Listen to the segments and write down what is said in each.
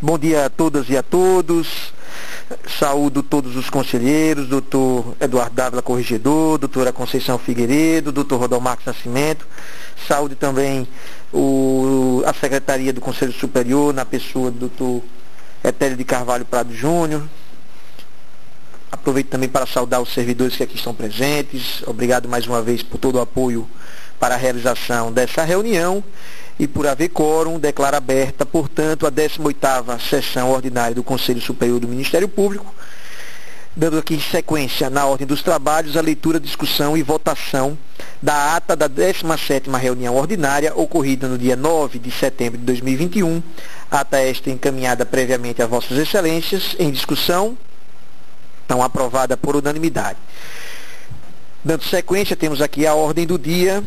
Bom dia a todas e a todos. Saúdo todos os conselheiros, doutor Eduardo Dávila, corregedor, doutora Conceição Figueiredo, doutor Rodolfo Marcos Nascimento. Saúde também a Secretaria do Conselho Superior, na pessoa do doutor Etélio de Carvalho Prado Júnior. Aproveito também para saudar os servidores que aqui estão presentes. Obrigado mais uma vez por todo o apoio para a realização dessa reunião. E por haver quórum, declaro aberta, portanto, a 18ª sessão ordinária do Conselho Superior do Ministério Público, dando aqui sequência na ordem dos trabalhos, a leitura, discussão e votação da ata da 17ª reunião ordinária, ocorrida no dia 9 de setembro de 2021, ata esta encaminhada previamente a Vossas Excelências, em discussão, então aprovada por unanimidade. Dando sequência, temos aqui a ordem do dia,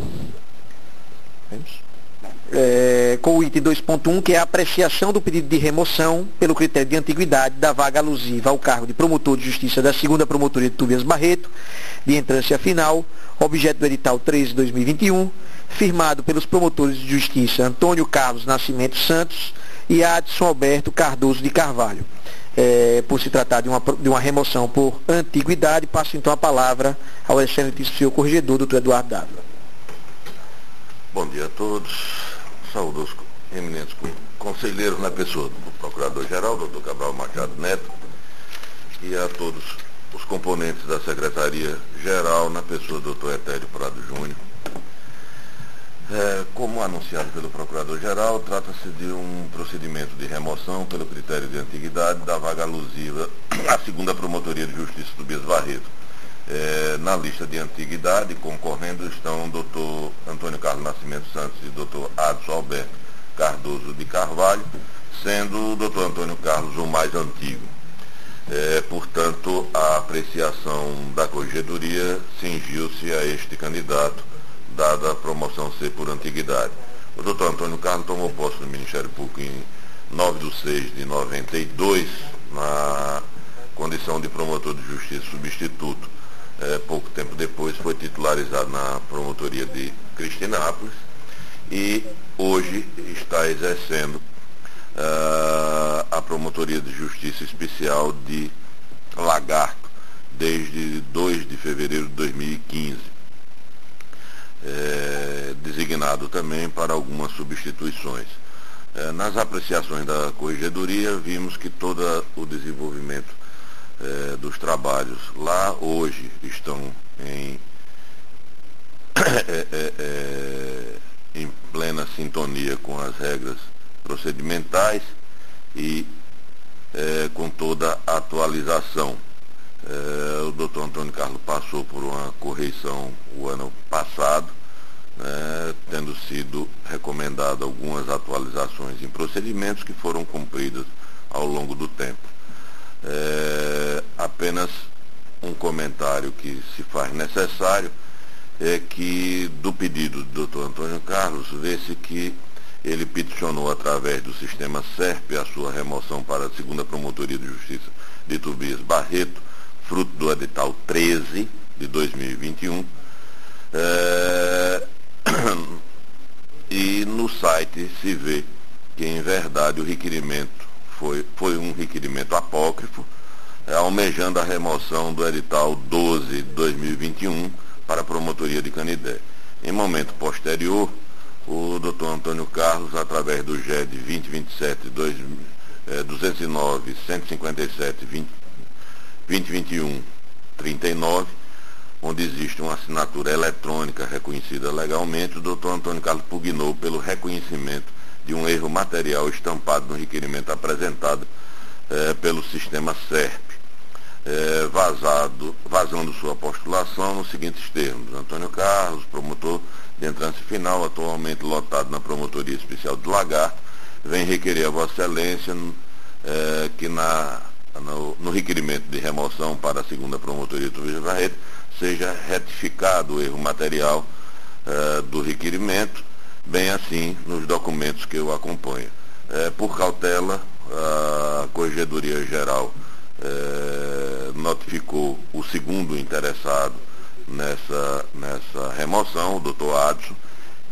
com o item 2.1, que é a apreciação do pedido de remoção pelo critério de antiguidade da vaga alusiva ao cargo de promotor de justiça da 2ª Promotoria de Tobias Barreto, de entrância final, objeto do edital 13/2021, firmado pelos promotores de justiça Antônio Carlos Nascimento Santos e Adson Alberto Cardoso de Carvalho. Por se tratar de uma remoção por antiguidade, passo então a palavra ao excelentíssimo senhor corregedor, doutor Eduardo Dávila. Bom dia a todos. Saúdo os eminentes conselheiros na pessoa do Procurador-Geral, doutor Cabral Machado Neto, e a todos os componentes da Secretaria-Geral na pessoa do doutor Etélio Prado Júnior. Como anunciado pelo Procurador-Geral, trata-se de um procedimento de remoção pelo critério de antiguidade da vaga alusiva à 2ª Promotoria de Justiça Tobias Barreto. Na lista de antiguidade, concorrendo, estão o doutor Antônio Carlos Nascimento Santos e o doutor Adson Alberto Cardoso de Carvalho, sendo o doutor Antônio Carlos o mais antigo. Portanto, a apreciação da Corregedoria cingiu-se a este candidato, dada a promoção ser por antiguidade. O doutor Antônio Carlos tomou posse do Ministério Público em 9/6/92, na condição de promotor de justiça substituto. Pouco tempo depois foi titularizado na promotoria de Cristinápolis e hoje está exercendo a promotoria de justiça especial de Lagarto desde 2 de fevereiro de 2015, designado também para algumas substituições. Nas apreciações da Corregedoria, vimos que todo o desenvolvimento dos trabalhos lá hoje estão em plena sintonia com as regras procedimentais e com toda a atualização. O doutor Antônio Carlos passou por uma correição o ano passado, tendo sido recomendado algumas atualizações em procedimentos que foram cumpridas ao longo do tempo. Apenas um comentário que se faz necessário é que do pedido do Dr. Antônio Carlos, vê-se que ele peticionou através do sistema SERP a sua remoção para a 2ª Promotoria de Justiça de Tobias Barreto, fruto do edital 13 de 2021, e no site se vê que em verdade o requerimento foi um requerimento apócrifo, almejando a remoção do edital 12 de 2021 para a promotoria de Canidé. Em momento posterior, o Dr. Antônio Carlos, através do GED 2027 209 157 2021 39, onde existe uma assinatura eletrônica reconhecida legalmente, o Dr. Antônio Carlos pugnou pelo reconhecimento de um erro material estampado no requerimento apresentado pelo sistema SERP, vazando sua postulação nos seguintes termos: Antônio Carlos, promotor de entrância final, atualmente lotado na Promotoria Especial de Lagarto, vem requerer a Vossa Excelência que no requerimento de remoção para a 2ª Promotoria de Tobias Barreto seja retificado o erro material do requerimento, bem assim nos documentos que eu acompanho. Por cautela, a Corregedoria Geral notificou o segundo interessado nessa remoção, o doutor Adson,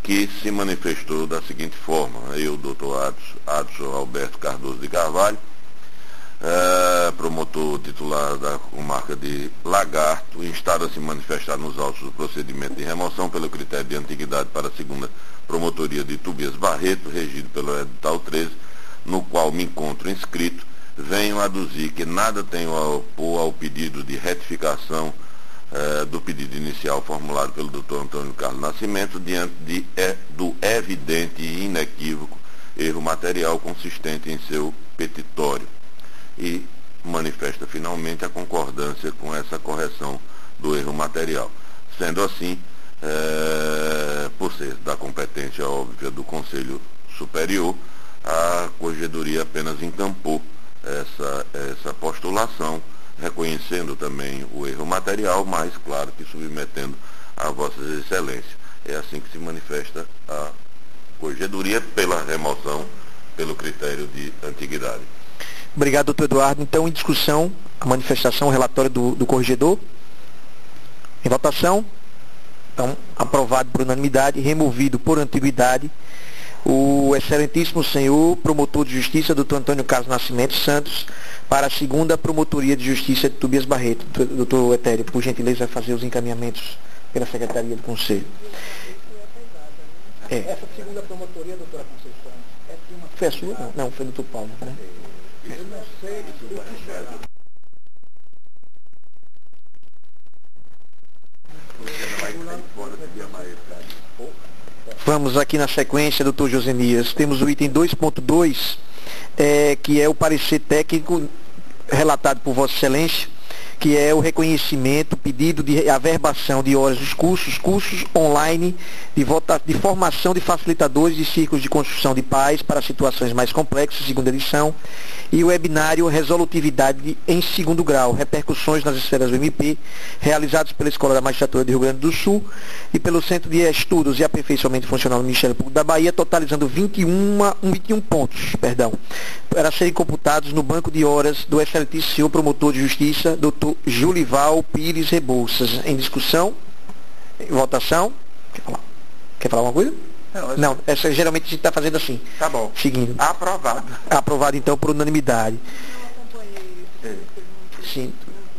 que se manifestou da seguinte forma: eu, doutor Adson Alberto Cardoso de Carvalho, promotor titular da comarca de Lagarto, instado a se manifestar nos autos do procedimento de remoção pelo critério de antiguidade para a segunda promotoria de Tobias Barreto, regido pelo edital 13, no qual me encontro inscrito, venho aduzir que nada tenho a opor ao pedido de retificação do pedido inicial formulado pelo Dr. Antônio Carlos Nascimento, diante do evidente e inequívoco erro material consistente em seu petitório, e manifesta finalmente a concordância com essa correção do erro material. Sendo assim, por ser da competência óbvia do Conselho Superior, a Corregedoria apenas encampou essa postulação, reconhecendo também o erro material, mas, claro, que submetendo a Vossas Excelências. É assim que se manifesta a Corregedoria pela remoção pelo critério de antiguidade. Obrigado, doutor Eduardo. Então, em discussão, a manifestação, o relatório do corregedor. Em votação. Então, aprovado por unanimidade, removido por antiguidade, o excelentíssimo senhor promotor de justiça, doutor Antônio Carlos Nascimento Santos, para a segunda promotoria de justiça de Tobias Barreto. Doutor Etério, por gentileza, vai fazer os encaminhamentos pela Secretaria do Conselho. Essa segunda promotoria, doutora Conceição, foi a sua? Não, foi do doutor Paulo, né? Eu não sei se o que será. Vamos aqui na sequência, doutor Josenias. Temos o item 2.2, que é o parecer técnico relatado por Vossa Excelência, que é o reconhecimento, pedido de averbação de horas dos cursos online de formação de facilitadores de círculos de construção de paz para situações mais complexas, segunda edição, e o webinário Resolutividade em segundo grau, repercussões nas esferas do MP, realizados pela Escola da Magistratura do Rio Grande do Sul e pelo Centro de Estudos e Aperfeiçoamento Funcional do Ministério Público da Bahia, totalizando 21 pontos, para serem computados no banco de horas do excelentíssimo senhor promotor de justiça, doutor Julival Pires Rebouças. Em discussão, em votação. Quer falar alguma coisa? Não, essa geralmente a gente está fazendo assim. Tá bom. Seguindo. Aprovado. Aprovado então por unanimidade. Sim.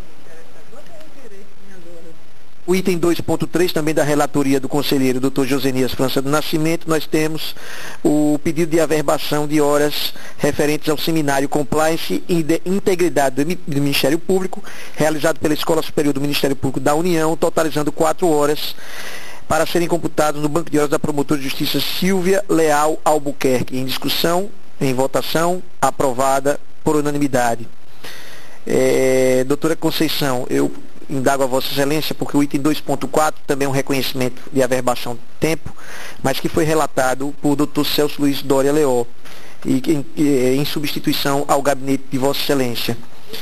O item 2.3, também da relatoria do conselheiro Dr. Josenias França do Nascimento, nós temos o pedido de averbação de horas referentes ao seminário Compliance e Integridade do Ministério Público, realizado pela Escola Superior do Ministério Público da União, totalizando 4 horas, para serem computados no banco de horas da promotora de justiça Silvia Leal Albuquerque. Em discussão, em votação, aprovada por unanimidade. Doutora Conceição, eu indago a Vossa Excelência, porque o item 2.4 também é um reconhecimento de averbação de tempo, mas que foi relatado por Dr. Celso Luiz Doria Leó, em substituição ao gabinete de Vossa Excelência.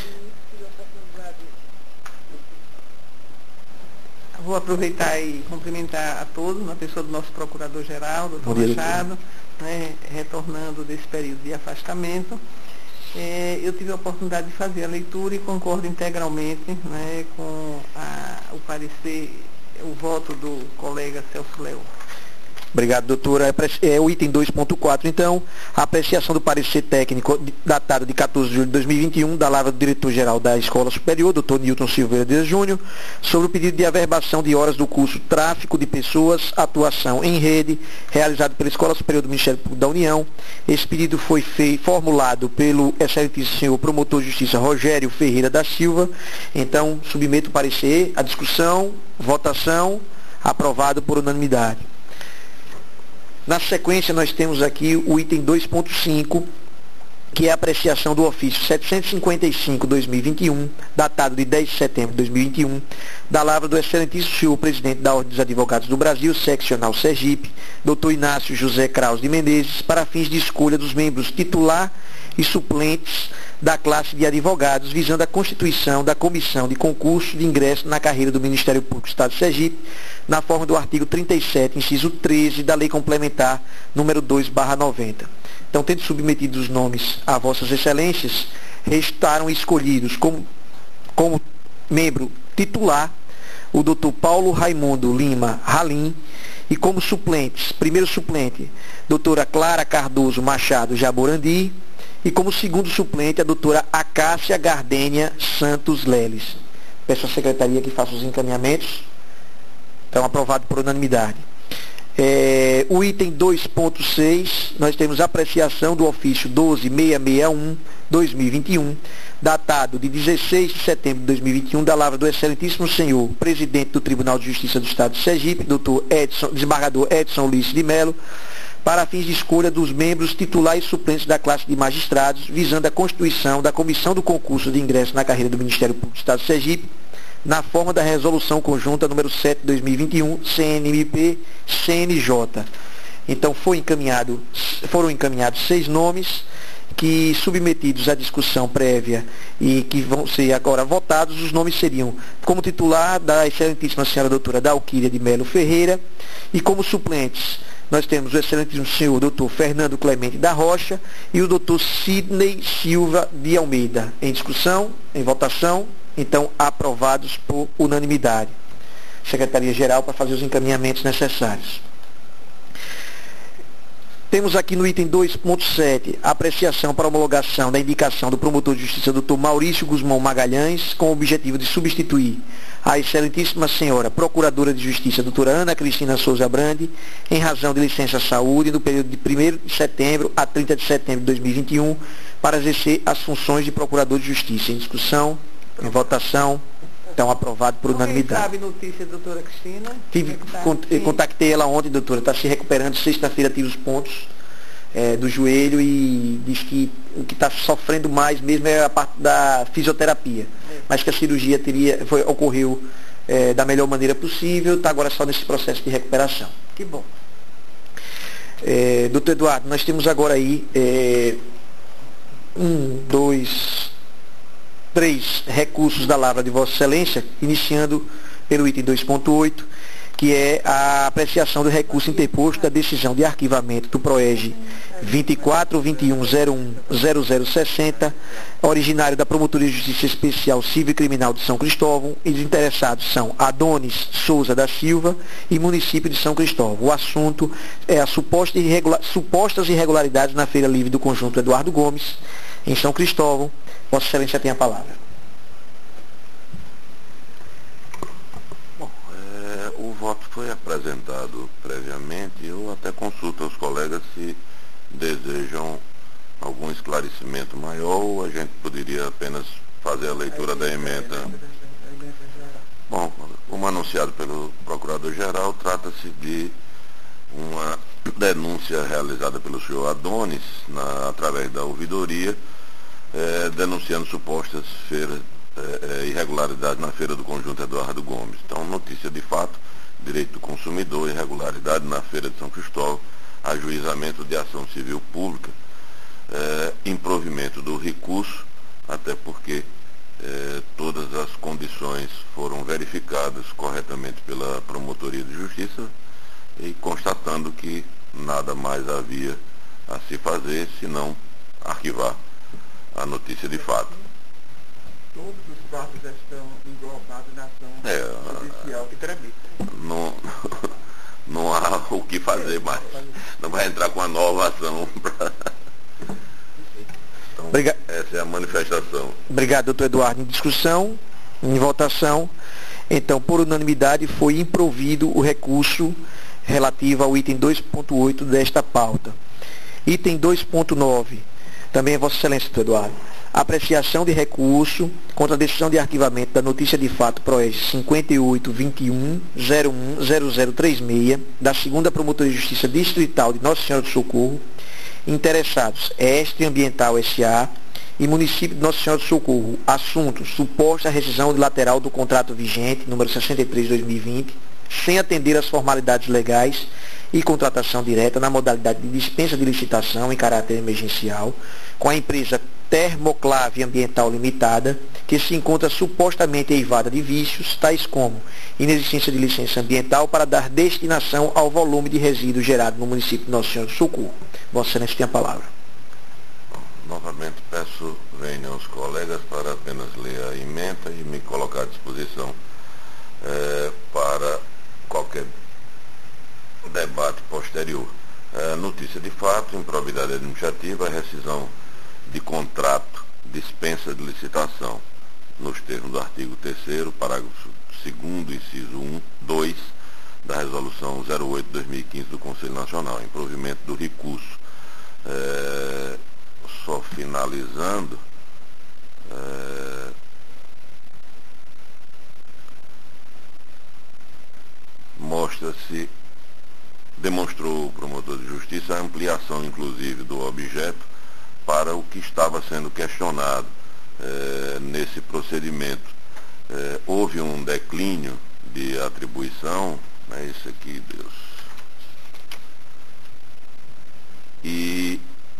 Vou aproveitar e cumprimentar a todos, na pessoa do nosso Procurador-Geral, doutor Machado, retornando desse período de afastamento. Eu tive a oportunidade de fazer a leitura e concordo integralmente com o parecer, o voto do colega Celso Leó. Obrigado, doutora. É o item 2.4, então, a apreciação do parecer técnico datado de 14 de julho de 2021, da lavra do diretor-geral da Escola Superior, doutor Nilton Silveira Dias Júnior, sobre o pedido de averbação de horas do curso Tráfico de Pessoas, Atuação em Rede, realizado pela Escola Superior do Ministério Público da União. Esse pedido foi formulado pelo excelentíssimo senhor promotor de justiça Rogério Ferreira da Silva. Então, submeto o parecer, a discussão, votação, aprovado por unanimidade. Na sequência, nós temos aqui o item 2.5, que é a apreciação do ofício 755/2021, datado de 10 de setembro de 2021, da lavra do excelentíssimo senhor presidente da Ordem dos Advogados do Brasil, seccional Sergipe, doutor Inácio José Kraus de Menezes, para fins de escolha dos membros titular e suplentes da classe de advogados, visando a constituição da comissão de concurso de ingresso na carreira do Ministério Público do Estado de Sergipe, na forma do artigo 37, inciso 13, da Lei Complementar número 2/90. Então, tendo submetido os nomes a Vossas Excelências, restaram escolhidos como membro titular o Dr. Paulo Raimundo Lima Halim E como suplentes, primeiro suplente, doutora Clara Cardoso Machado Jaborandi, e como segundo suplente, a doutora Acácia Gardênia Santos Leles. Peço à secretaria que faça os encaminhamentos. Então, aprovado por unanimidade. O item 2.6, nós temos apreciação do ofício 12661-2021, datado de 16 de setembro de 2021, da lavra do excelentíssimo senhor, presidente do Tribunal de Justiça do Estado de Sergipe, doutor desembargador Edson Ulisses de Mello, para fins de escolha dos membros titulares e suplentes da classe de magistrados, visando a constituição da Comissão do Concurso de Ingresso na Carreira do Ministério Público do Estado de Sergipe, na forma da Resolução Conjunta número 7 de 2021, CNMP-CNJ. Então foram encaminhados 6 nomes, que, submetidos à discussão prévia e que vão ser agora votados. Os nomes seriam, como titular, da excelentíssima senhora doutora Dalquíria de Melo Ferreira, e como suplentes nós temos o excelentíssimo senhor doutor Fernando Clemente da Rocha e o doutor Sidney Silva de Almeida. Em discussão, em votação, então aprovados por unanimidade. Secretaria-Geral para fazer os encaminhamentos necessários. Temos aqui no item 2.7, apreciação para homologação da indicação do promotor de justiça Dr. Maurício Guzmão Magalhães, com o objetivo de substituir a excelentíssima senhora Procuradora de Justiça, doutora Ana Cristina Souza Brandi, em razão de licença saúde, no período de 1º de setembro a 30 de setembro de 2021, para exercer as funções de Procurador de Justiça. Em discussão, em votação, então aprovado por unanimidade. Sabe notícia, doutora Cristina? Contactei ela ontem, doutora, está se recuperando, sexta-feira tive os pontos do joelho e diz que o que está sofrendo mais mesmo é a parte da fisioterapia, mas que a cirurgia ocorreu da melhor maneira possível, está agora só nesse processo de recuperação. Que bom. Doutor Eduardo, nós temos agora aí 3 recursos da lavra de Vossa Excelência, iniciando pelo item 2.8, que é a apreciação do recurso interposto da decisão de arquivamento do PROEG 24.21.01.0060, originário da Promotoria de Justiça Especial Civil e Criminal de São Cristóvão, e os interessados são Adonis Souza da Silva e município de São Cristóvão. O assunto é as supostas irregularidades na Feira Livre do Conjunto Eduardo Gomes, em São Cristóvão. Vossa Excelência tem a palavra. Bom, o voto foi apresentado previamente. Eu até consulto aos colegas se desejam algum esclarecimento maior, ou a gente poderia apenas fazer a leitura da emenda. Bom, como anunciado pelo Procurador-Geral, trata-se de uma denúncia realizada pelo senhor Adonis, através da ouvidoria, denunciando supostas irregularidades na Feira do Conjunto Eduardo Gomes. Então, notícia de fato, direito do consumidor, irregularidade na Feira de São Cristóvão, ajuizamento de ação civil pública, improvimento do recurso, até porque todas as condições foram verificadas corretamente pela Promotoria de Justiça e constatando que nada mais havia a se fazer senão arquivar a notícia de fato. Todos os fatos já estão englobados na ação judicial que tramita. Não há o que fazer mais. Não vai entrar com a nova ação. Então, essa é a manifestação. Obrigado, doutor Eduardo. Em discussão, em votação, então, por unanimidade, foi improvido o recurso relativo ao item 2.8 desta pauta. Item 2.9. Também, Vossa Excelência, doutor Eduardo, apreciação de recurso contra a decisão de arquivamento da notícia de fato PROEG 58.21.01.0036 da 2ª Promotoria de Justiça Distrital de Nossa Senhora do Socorro, interessados Estre Ambiental S.A. e município de Nossa Senhora do Socorro, assunto suposta rescisão unilateral do contrato vigente, número 63 de 2020, sem atender às formalidades legais e contratação direta na modalidade de dispensa de licitação em caráter emergencial, com a empresa Termoclave Ambiental Limitada, que se encontra supostamente eivada de vícios, tais como inexistência de licença ambiental para dar destinação ao volume de resíduos gerado no município de Nossa Senhora do Socorro. Vossa Excelência tem a palavra. Novamente peço, venham os colegas para apenas ler a emenda e me colocar à disposição para qualquer debate posterior. Notícia de fato, improbidade administrativa, rescisão de contrato, dispensa de licitação, nos termos do artigo 3º, parágrafo 2º, inciso 1, 2, da Resolução 08/2015 do Conselho Nacional, em provimento do recurso. Só finalizando, demonstrou o promotor de justiça a ampliação, inclusive, do objeto para o que estava sendo questionado nesse procedimento. Houve um declínio de atribuição, isso aqui, Deus. E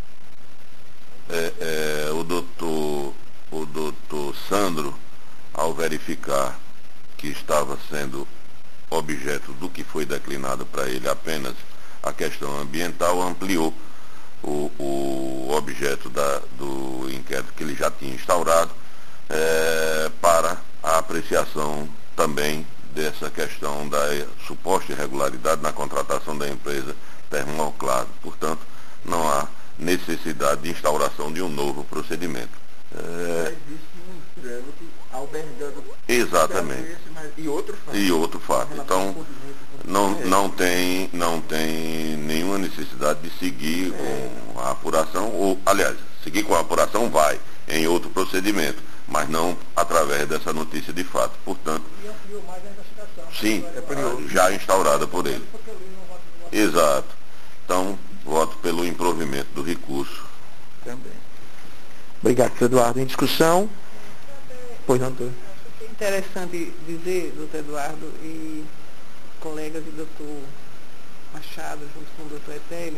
o doutor Sandro, ao verificar que estava sendo objeto do que foi declinado para ele apenas a questão ambiental, ampliou o objeto do inquérito que ele já tinha instaurado para a apreciação também dessa questão da suposta irregularidade na contratação da empresa Termoclado. Portanto, não há necessidade de instauração de um novo procedimento. Existe um trâmite albergando. Exatamente. E outro fato. E outro fato. Então, não tem nenhuma necessidade de seguir com a apuração, ou, aliás, seguir com a apuração vai em outro procedimento, mas não através dessa notícia de fato. Portanto, sim, já instaurada por ele. Exato. Então, voto pelo improvimento do recurso. Também. Obrigado, doutor Eduardo. Em discussão? Pois não, doutor. Acho que é interessante dizer, doutor Eduardo e colegas e doutor Machado, junto com o doutor Etélio,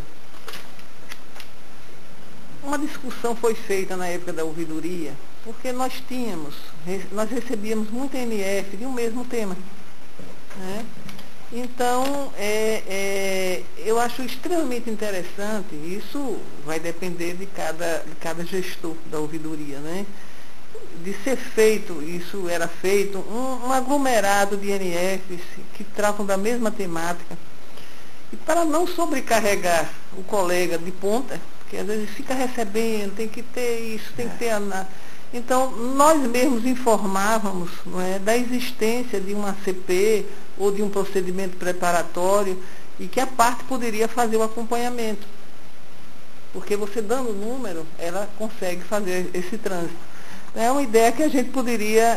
uma discussão foi feita na época da ouvidoria, porque nós recebíamos muita NF de um mesmo tema, né? Então, eu acho extremamente interessante, isso vai depender de cada gestor da ouvidoria, né? De ser feito, isso era feito, um aglomerado de NFs que tratam da mesma temática. E para não sobrecarregar o colega de ponta, porque às vezes fica recebendo, tem que ter isso, tem que ter a... Então, nós mesmos informávamos, não é, da existência de uma CP ou de um procedimento preparatório e que a parte poderia fazer o acompanhamento. Porque você dando o número, ela consegue fazer esse trânsito. É uma ideia que a gente poderia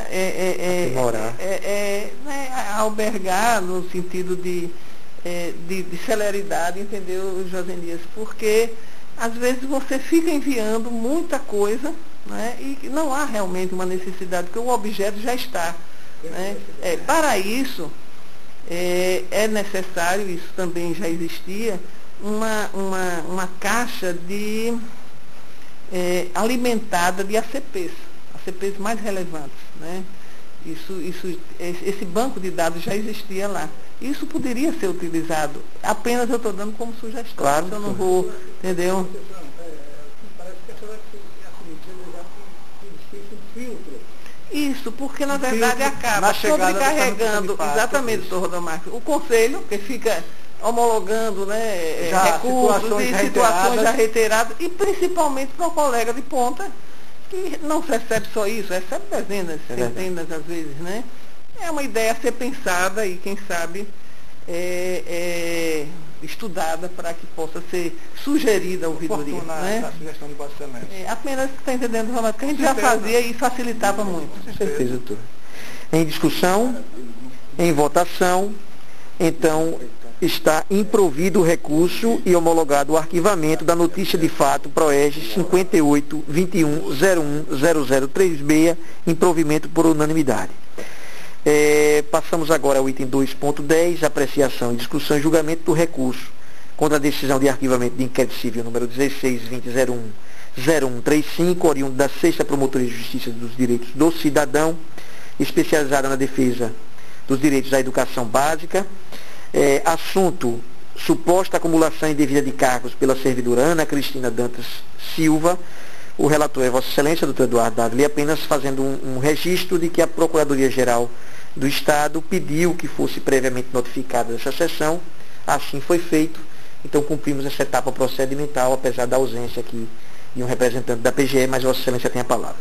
albergar no sentido de celeridade, entendeu, Josenias? Porque às vezes você fica enviando muita coisa, né, e não há realmente uma necessidade, porque o objeto já está. Né? Para isso, é necessário, isso também já existia, uma caixa alimentada de ACPs mais relevantes. Né? Esse banco de dados já existia lá. Isso poderia ser utilizado, apenas eu estou dando como sugestão. Claro. Eu não vou, entendeu? Parece que a senhora filtro. Isso, porque na verdade acaba sobrecarregando, exatamente, doutor Rodomarco, o conselho, que fica homologando, né, recursos e situações já reiteradas, e principalmente para o colega de ponta, que não recebe só isso, recebe dezenas, centenas às vezes, né? É uma ideia a ser pensada e, quem sabe, estudada para que possa ser sugerida a ouvidoria. Né? A sugestão de Vossa Excelência. Apenas, está entendendo, Ronaldo, que a gente já fazia e facilitava muito. Com certeza, doutor. Em discussão, em votação, então está improvido o recurso e homologado o arquivamento da notícia de fato PROEG 58.21.01.003B, improvimento por unanimidade. Passamos agora ao item 2.10, apreciação e discussão e julgamento do recurso contra a decisão de arquivamento de inquérito civil número 16.20.01.0135, oriundo da 6ª Promotoria de Justiça dos Direitos do Cidadão, especializada na defesa dos direitos à educação básica. Assunto: suposta acumulação indevida de cargos pela servidora Ana Cristina Dantas Silva. O relator é Vossa Excelência, doutor Eduardo Dávila, e apenas fazendo um registro de que a Procuradoria-Geral do Estado pediu que fosse previamente notificada essa sessão Assim foi feito, então cumprimos essa etapa procedimental, apesar da ausência aqui de um representante da PGE, mas Vossa Excelência tem a palavra.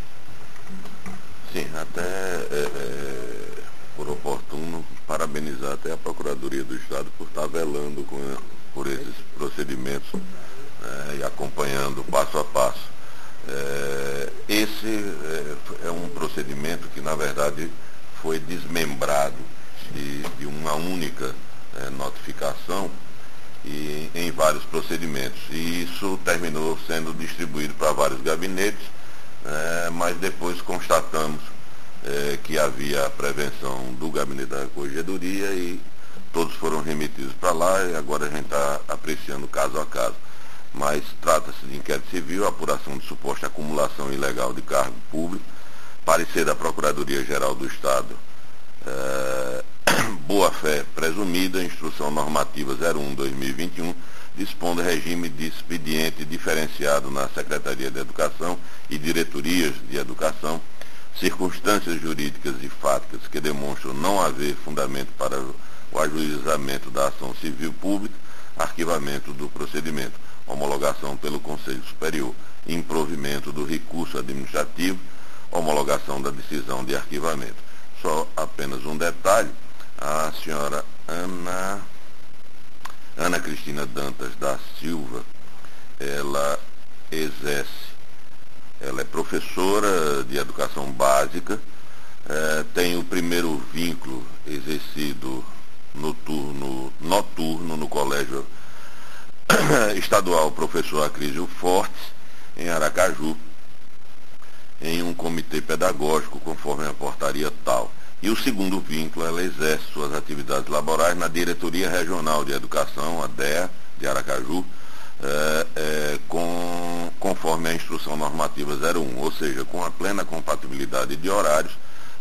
Sim, até por oportuno, parabenizar até a Procuradoria do Estado por estar velando por esses procedimentos e acompanhando passo a passo. Esse é um procedimento que, na verdade, foi desmembrado de uma única notificação e em vários procedimentos. E isso terminou sendo distribuído para vários gabinetes, mas depois constatamos que havia a prevenção do gabinete da Corregedoria e todos foram remetidos para lá e agora a gente está apreciando caso a caso. Mas trata-se de inquérito civil, apuração de suposta acumulação ilegal de cargo público, parecer da Procuradoria-Geral do Estado, boa-fé presumida, instrução normativa 01/2021, dispondo regime de expediente diferenciado na Secretaria de Educação e diretorias de educação, circunstâncias jurídicas e fáticas que demonstram não haver fundamento para o ajuizamento da ação civil pública, arquivamento do procedimento, homologação pelo Conselho Superior, improvimento do recurso administrativo, homologação da decisão de arquivamento. Só apenas um detalhe, a senhora Ana Cristina Dantas da Silva, ela é professora de educação básica, tem o primeiro vínculo exercido noturno no Colégio Estadual Professor Acrísio Fortes, em Aracaju, em um comitê pedagógico, conforme a portaria tal. E o segundo vínculo, ela exerce suas atividades laborais na Diretoria Regional de Educação, a DEA, de Aracaju, conforme a Instrução Normativa 01, ou seja, com a plena compatibilidade de horários,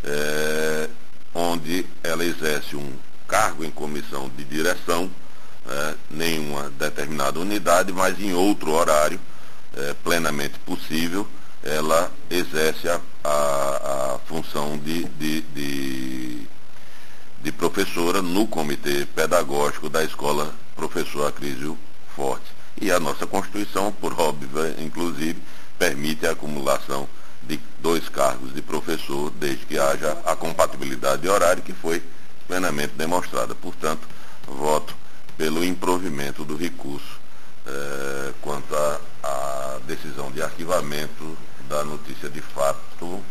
onde ela exerce um cargo em comissão de direção, nenhuma determinada unidade, mas em outro horário, plenamente possível, ela exerce a função de professora no comitê pedagógico da Escola Professor Acrísio Fortes. E a nossa Constituição, por óbvio, inclusive, permite a acumulação de 2 cargos de professor, desde que haja a compatibilidade de horário que foi plenamente demonstrada. Portanto, voto pelo improvimento do recurso quanto à decisão de arquivamento da notícia de fato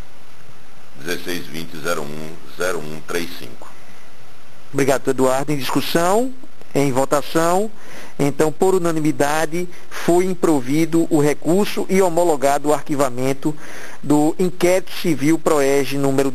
1620-01-0135. Obrigado, Eduardo. Em discussão, em votação, então, por unanimidade, foi improvido o recurso e homologado o arquivamento do inquérito civil PROERJ número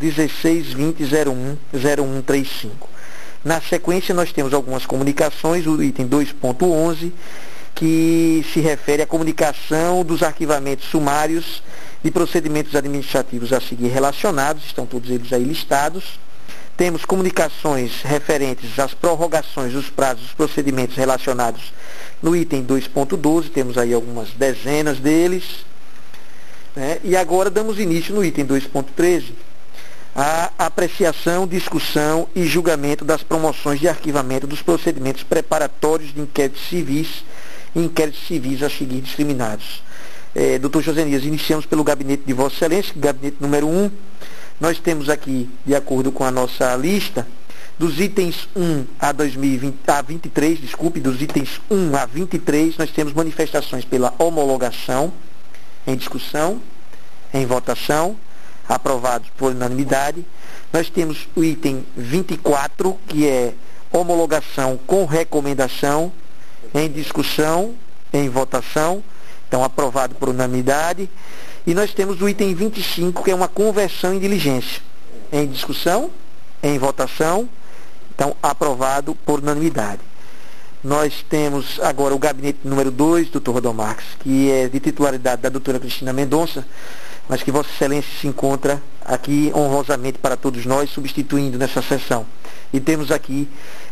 1620-01-0135. Na sequência, nós temos algumas comunicações, o item 2.11, que se refere à comunicação dos arquivamentos sumários de procedimentos administrativos a seguir relacionados, estão todos eles aí listados. Temos comunicações referentes às prorrogações dos prazos dos procedimentos relacionados no item 2.12, temos aí algumas dezenas deles, né? E agora damos início no item 2.13, a apreciação, discussão e julgamento das promoções de arquivamento dos procedimentos preparatórios de inquéritos civis e inquéritos civis a seguir discriminados. Dr. Josenias, iniciamos pelo gabinete de Vossa Excelência, gabinete número 1. Nós temos aqui, de acordo com a nossa lista, dos itens 1 a 23, dos itens 1 a 23, nós temos manifestações pela homologação, em discussão, em votação, aprovados por unanimidade. Nós temos o item 24, que é homologação com recomendação, em discussão, em votação, então aprovado por unanimidade. E nós temos o item 25, que é uma conversão em diligência, em discussão, em votação, então aprovado por unanimidade. Nós temos agora o gabinete número 2, doutor Rodomarques, que é de titularidade da doutora Cristina Mendonça, mas que Vossa Excelência se encontra aqui honrosamente para todos nós, substituindo nessa sessão. E temos aqui,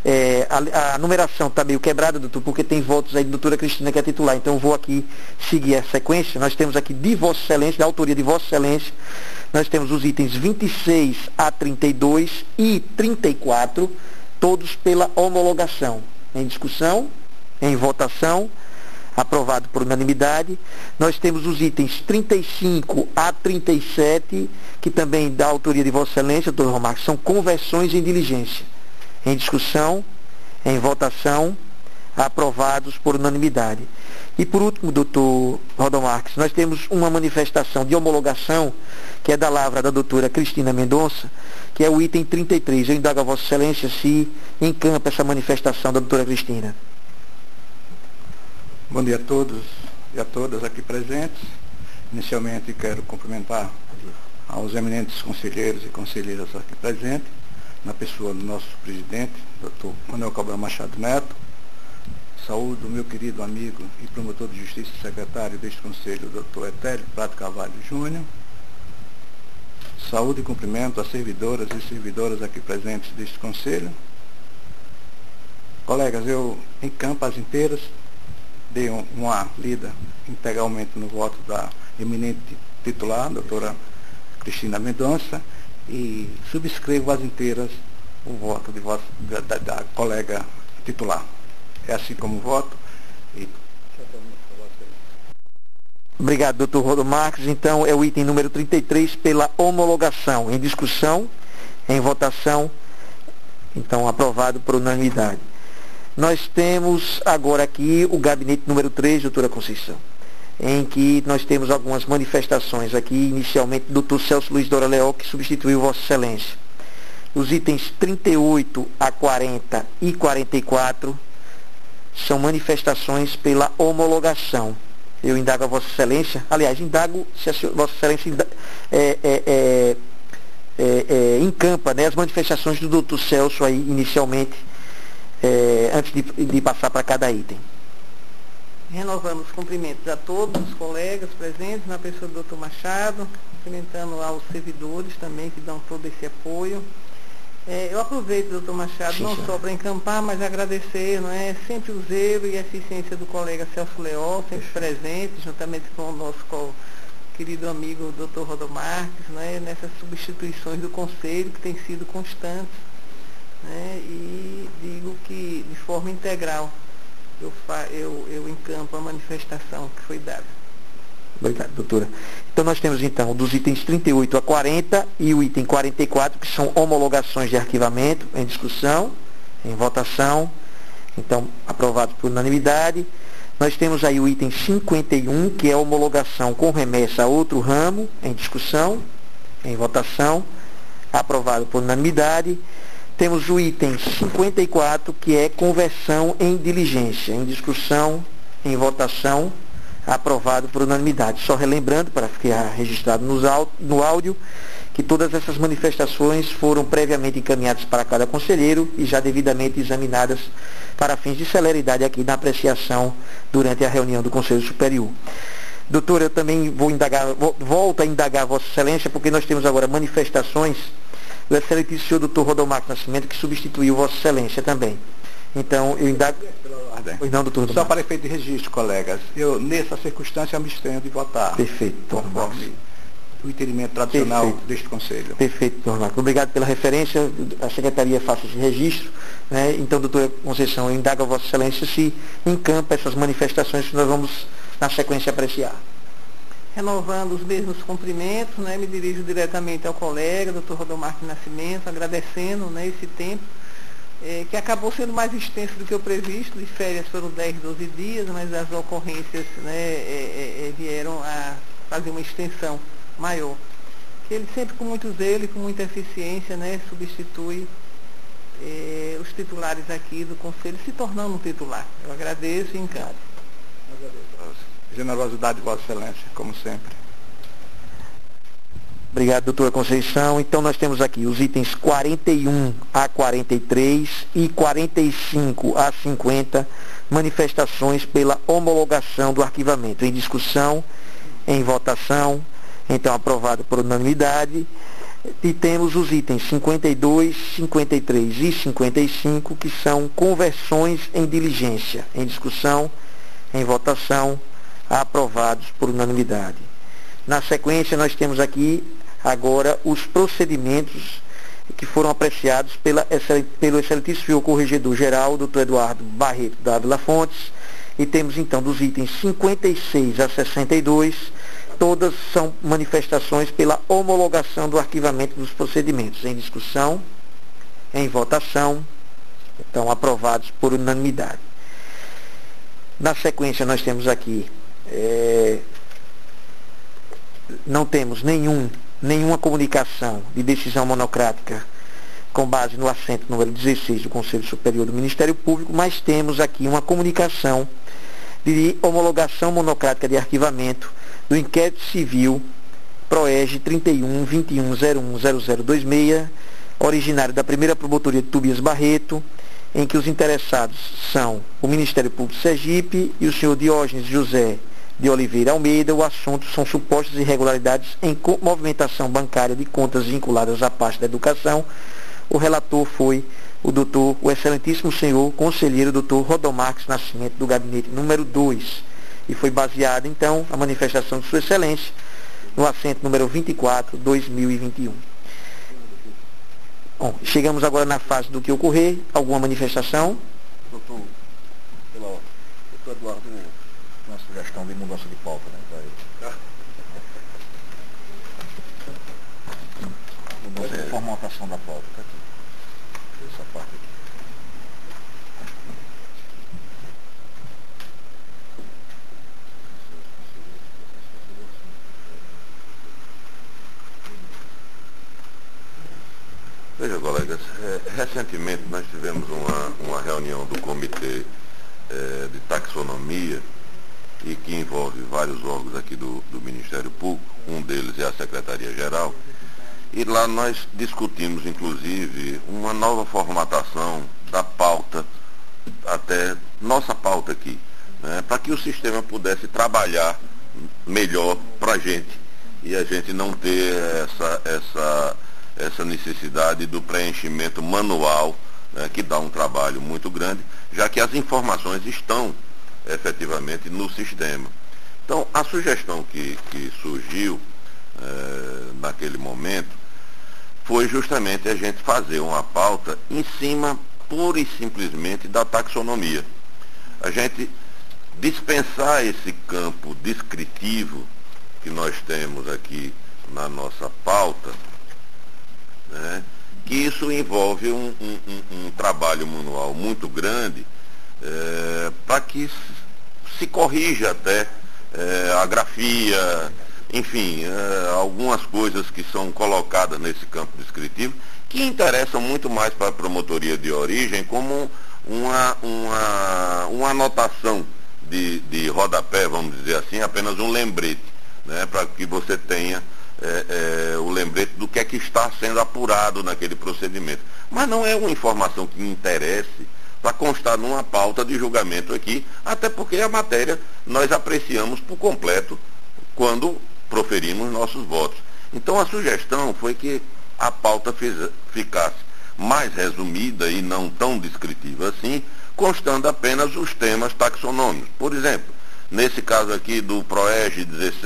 a numeração está meio quebrada, doutor, porque tem votos aí de doutora Cristina que é titular, então eu vou aqui seguir a sequência. Nós temos aqui de Vossa Excelência, da autoria de Vossa Excelência, nós temos os itens 26 a 32 e 34, todos pela homologação. Em discussão, em votação, aprovado por unanimidade. Nós temos os itens 35 a 37, que também da autoria de Vossa Excelência, doutor Rodomarques, são conversões em diligência. Em discussão, em votação, aprovados por unanimidade. E por último, doutor Rodomarques, nós temos uma manifestação de homologação, que é da lavra da doutora Cristina Mendonça, que é o item 33. Eu indago a Vossa Excelência se encampa essa manifestação da doutora Cristina. Bom dia a todos e a todas aqui presentes. Inicialmente quero cumprimentar aos eminentes conselheiros e conselheiras aqui presentes, na pessoa do nosso presidente, doutor Manuel Cabral Machado Neto. Saúdo o meu querido amigo e promotor de justiça e secretário deste conselho, doutor Etélio Prato Carvalho Júnior. Saúde e cumprimento às servidoras e servidoras aqui presentes deste conselho. Colegas, eu encampo as inteiras, dei uma lida integralmente no voto da eminente titular, doutora Cristina Mendonça, e subscrevo as inteiras o voto da colega titular. É assim como voto. Obrigado, doutor Rodomarques. Então, é o item número 33 pela homologação. Em discussão, em votação, então aprovado por unanimidade. Nós temos agora aqui o gabinete número 3, doutora Conceição, em que nós temos algumas manifestações aqui, inicialmente do doutor Celso Luiz Dora Leal, que substituiu Vossa Excelência. Os itens 38 a 40 e 44 são manifestações pela homologação. Eu indago a Vossa Excelência, aliás, indago se a Vossa Excelência encampa, né, as manifestações do doutor Celso aí, inicialmente, antes de passar para cada item. Renovamos os cumprimentos a todos os colegas presentes, na pessoa do doutor Machado, cumprimentando aos servidores também que dão todo esse apoio. Eu aproveito, doutor Machado, sim, não só para encampar, mas agradecer, não é, sempre o zelo e a eficiência do colega Celso Leal, sempre presente, juntamente com o nosso querido amigo doutor Rodomarques, não é, nessas substituições do Conselho, que têm sido constantes, né, e digo que de forma integral eu encampo a manifestação que foi dada. Obrigado, doutora. Então nós temos então dos itens 38 a 40 e o item 44, que são homologações de arquivamento, em discussão, em votação, então aprovados por unanimidade. Nós temos aí o item 51, que é homologação com remessa a outro ramo, em discussão, em votação, aprovado por unanimidade. Temos o item 54, que é conversão em diligência, em discussão, em votação, aprovado por unanimidade. Só relembrando, para ficar registrado no áudio, que todas essas manifestações foram previamente encaminhadas para cada conselheiro e já devidamente examinadas para fins de celeridade aqui na apreciação durante a reunião do Conselho Superior. Doutor, eu também volto a indagar a Vossa Excelência, porque nós temos agora manifestações do excelentíssimo senhor doutor Rodomarques Nascimento, que substituiu Vossa Excelência também. Então, eu indago... Pois não, doutor. Só para efeito de registro, colegas, eu, nessa circunstância, me abstenho de votar. Perfeito. Conforme o entendimento tradicional deste Conselho. Perfeito, doutor Marcos. Obrigado pela referência. A Secretaria faz esse registro, né? Então, doutora Conceição, eu indago a Vossa Excelência se encampa essas manifestações que nós vamos, na sequência, apreciar. Renovando os mesmos cumprimentos, né? Me dirijo diretamente ao colega, doutor Rodomarques Nascimento, agradecendo, né, esse tempo, que acabou sendo mais extenso do que o previsto. De férias foram 10, 12 dias, mas as ocorrências, né, vieram a fazer uma extensão maior. Que ele sempre, com muito zelo e com muita eficiência, né, substitui os titulares aqui do Conselho, se tornando um titular. Eu agradeço e encaro. Generosidade de Vossa Excelência, como sempre. Obrigado, doutora Conceição. Então nós temos aqui os itens 41 a 43 e 45 a 50, manifestações pela homologação do arquivamento. Em discussão, em votação, então aprovado por unanimidade. E temos os itens 52, 53 e 55, que são conversões em diligência. Em discussão, em votação, aprovados por unanimidade. Na sequência, nós temos aqui agora os procedimentos que foram apreciados pelo excelentíssimo senhor corregedor-geral, doutor Eduardo Barreto Dávila Fontes, e temos então dos itens 56 a 62, todas são manifestações pela homologação do arquivamento dos procedimentos em discussão, em votação, então aprovados por unanimidade. Na sequência nós temos aqui, não temos nenhuma comunicação de decisão monocrática com base no assento número 16 do Conselho Superior do Ministério Público, mas temos aqui uma comunicação de homologação monocrática de arquivamento do inquérito civil PROEG 31.21.01.0026, originário da primeira promotoria de Tobias Barreto, em que os interessados são o Ministério Público de Sergipe e o senhor Diógenes José de Oliveira Almeida. O assunto são supostas irregularidades em movimentação bancária de contas vinculadas à pasta da educação. O relator foi o excelentíssimo senhor conselheiro doutor Rodomarques Nascimento, do gabinete número 2, e foi baseada então a manifestação de sua excelência no assento número 24/2021. Bom, chegamos agora na fase do que ocorrer. Alguma manifestação? Doutor Eduardo, uma sugestão de mudança de pauta, né? Mudança de formatação da pauta, tá aqui. Essa parte aqui. Veja, colegas, recentemente nós tivemos uma reunião do Comitê de Taxonomia, e que envolve vários órgãos aqui do Ministério Público, um deles é a Secretaria-Geral, e lá nós discutimos, inclusive, uma nova formatação da pauta, até nossa pauta aqui, né, para que o sistema pudesse trabalhar melhor para a gente, e a gente não ter essa necessidade do preenchimento manual, né, que dá um trabalho muito grande, já que as informações estão efetivamente no sistema. Então, a sugestão que surgiu naquele momento foi justamente a gente fazer uma pauta em cima, pura e simplesmente, da taxonomia. A gente dispensar esse campo descritivo que nós temos aqui na nossa pauta, né, que isso envolve um trabalho manual muito grande, para que se corrija até a grafia, enfim, algumas coisas que são colocadas nesse campo descritivo, que interessam muito mais para a promotoria de origem como uma anotação de rodapé, vamos dizer assim, apenas um lembrete, né, para que você tenha o lembrete do que é que está sendo apurado naquele procedimento. Mas não é uma informação que me interesse para constar numa pauta de julgamento aqui, até porque a matéria nós apreciamos por completo quando proferimos nossos votos. Então a sugestão foi que a pauta ficasse mais resumida e não tão descritiva assim, constando apenas os temas taxonômicos. Por exemplo, nesse caso aqui do PROEG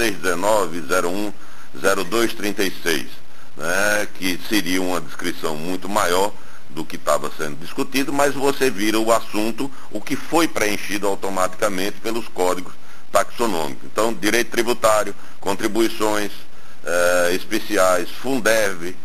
16.19.01.02.36, né, que seria uma descrição muito maior do que estava sendo discutido, mas você vira o assunto, o que foi preenchido automaticamente pelos códigos taxonômicos. Então, direito tributário, contribuições especiais, Fundef,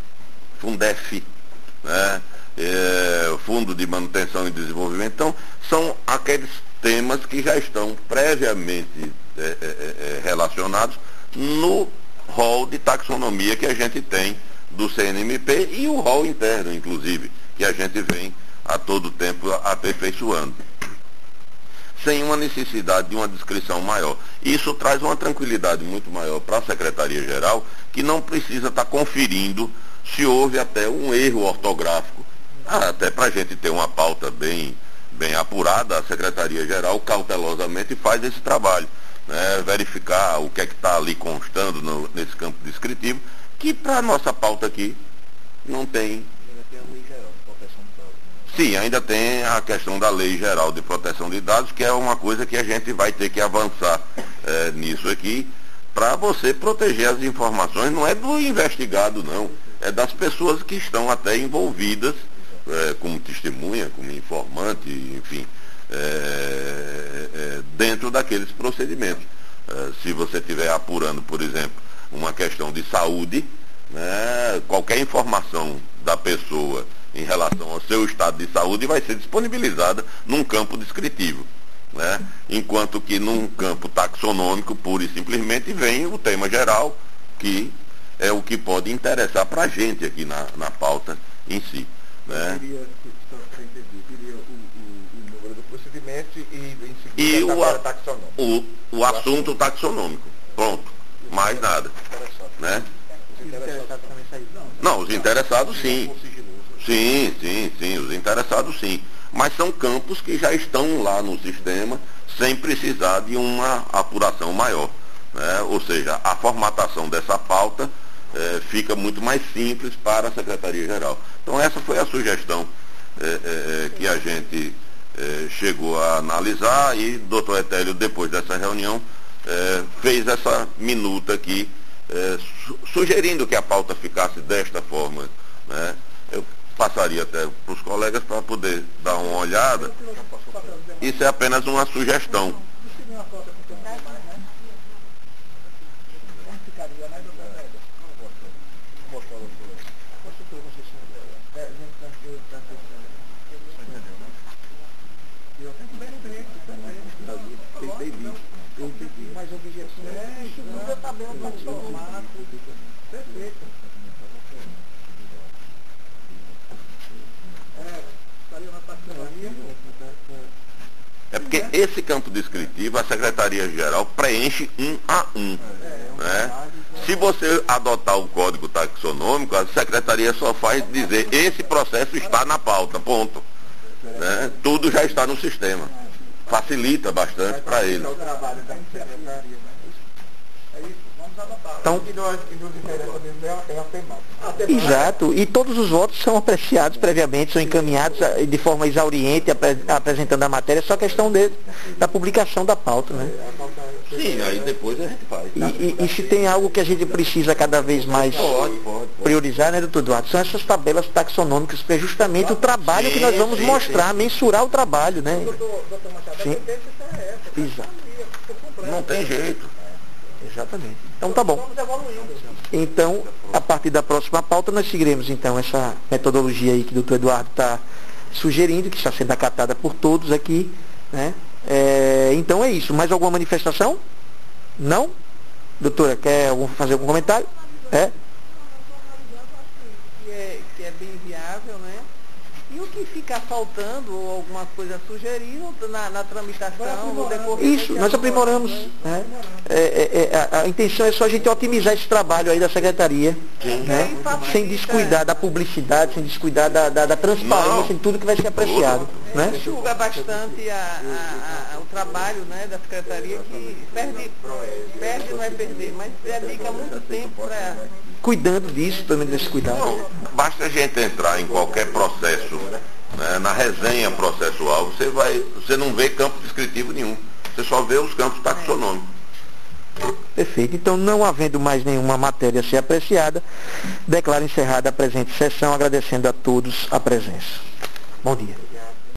né, Fundo de Manutenção e Desenvolvimento. Então, são aqueles temas que já estão previamente relacionados no rol de taxonomia que a gente tem do CNMP e o rol interno, inclusive, que a gente vem a todo tempo aperfeiçoando, sem uma necessidade de uma descrição maior. Isso traz uma tranquilidade muito maior para a Secretaria-Geral, que não precisa estar conferindo se houve até um erro ortográfico. Até para a gente ter uma pauta bem apurada, a Secretaria-Geral cautelosamente faz esse trabalho, né, verificar o que é que está ali constando nesse campo descritivo, que para a nossa pauta aqui não tem. Sim, ainda tem a questão da Lei Geral de Proteção de Dados, que é uma coisa que a gente vai ter que avançar nisso aqui, para você proteger as informações, não é do investigado não, é é das pessoas que estão até envolvidas como testemunha, como informante, enfim, dentro daqueles procedimentos. Se você estiver apurando, por exemplo, uma questão de saúde, né, qualquer informação da pessoa em relação ao seu estado de saúde vai ser disponibilizada num campo descritivo, né? Enquanto que num campo taxonômico, pura e simplesmente, vem o tema geral, que é o que pode interessar para a gente aqui na pauta em si, né? Queria o número do procedimento e em seguida a tabela taxonômica. O assunto taxonômico, pronto, mais nada, né? Não, os interessados sim. Sim, os interessados sim. Mas são campos que já estão lá no sistema sem precisar de uma apuração maior, né? Ou seja, a formatação dessa pauta fica muito mais simples para a Secretaria-Geral. Então essa foi a sugestão que a gente chegou a analisar e o doutor Etélio, depois dessa reunião, fez essa minuta aqui, sugerindo que a pauta ficasse desta forma, né? Eu passaria até para os colegas para poder dar uma olhada. Isso é apenas uma sugestão. Mas o objetivo é estudo a tabela taxonômica. Perfeito. É porque esse campo descritivo a Secretaria-Geral preenche 1 a 1. Né? Se você adotar o código taxonômico, a Secretaria só faz dizer esse processo está na pauta, ponto. Né? Tudo já está no sistema. Facilita bastante para ele. Então, exato, e todos os votos são apreciados previamente, são encaminhados de forma exauriente, apresentando a matéria, só questão da publicação da pauta, né? Sim, aí depois a gente faz. E se tem algo que a gente precisa cada vez mais priorizar, né, doutor Eduardo, são essas tabelas taxonômicas, que é justamente o trabalho que nós vamos mostrar, mensurar o trabalho, né? Sim. Exato. Não tem jeito. Exatamente. Então tá bom. Então, a partir da próxima pauta, nós seguiremos então essa metodologia aí que o doutor Eduardo está sugerindo, que está sendo acatada por todos aqui, né? Então é isso. Mais alguma manifestação? Não? Doutora, quer fazer algum comentário? Que é bem viável, né? E o que ficar faltando, ou alguma coisa a sugerir na tramitação, no decorrer... Isso, nós aprimoramos. Né? A intenção é só a gente otimizar esse trabalho aí da Secretaria, né? Sem descuidar da publicidade, sem descuidar da transparência em tudo que vai ser apreciado. Né? Enxuga bastante o trabalho, né, da Secretaria, que perde não é perder, mas dedica muito tempo para... Cuidando disso, também desse cuidado. Não, basta a gente entrar em qualquer processo, né, na resenha processual, você não vê campo descritivo nenhum. Você só vê os campos taxonômicos. Perfeito. Então, não havendo mais nenhuma matéria a ser apreciada, declaro encerrada a presente sessão, agradecendo a todos a presença. Bom dia.